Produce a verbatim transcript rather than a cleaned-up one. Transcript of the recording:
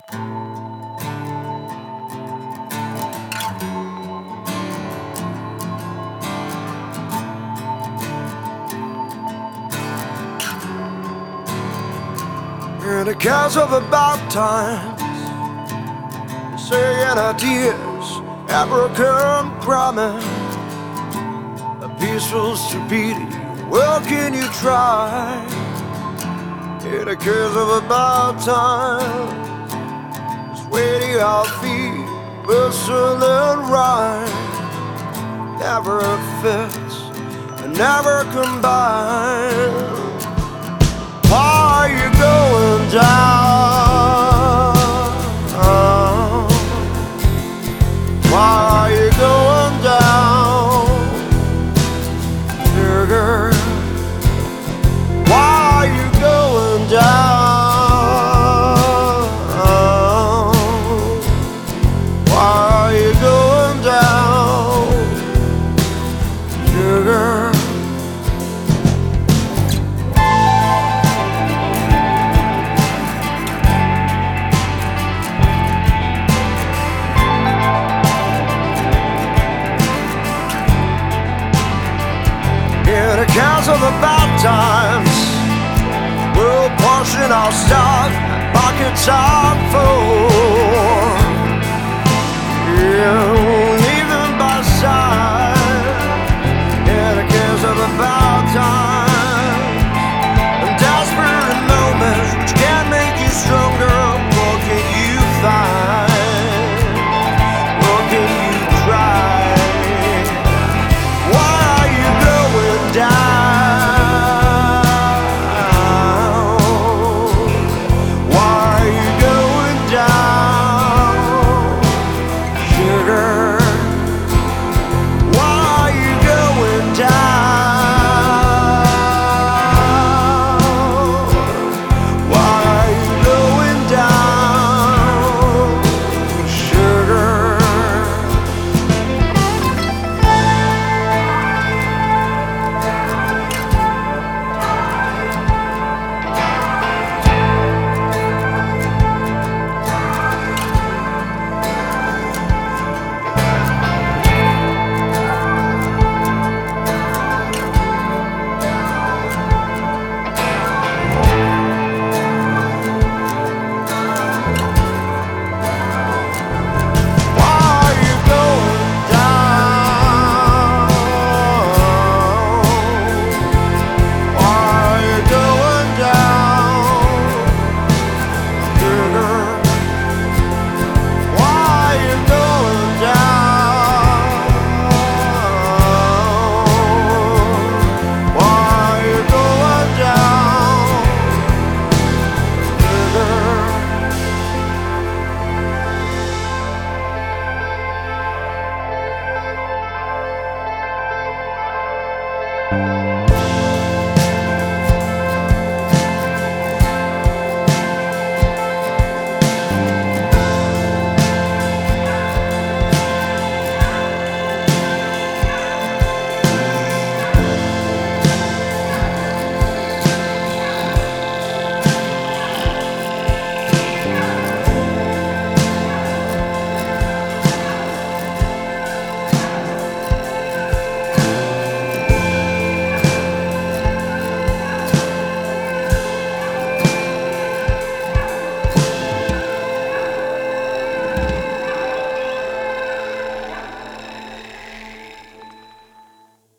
And the cares of about times, saying ideas ever can promise a peaceful stupidity. Well, can you try? In the cares of about time, just waiting our feet, whistle and rhyme. Never fits and never combine. Why are you going down? Why are you going down, dear girl? Why are you going down? Why are you going down, dear girl? The counts of the bad times, we'll portion our stock, pockets are full.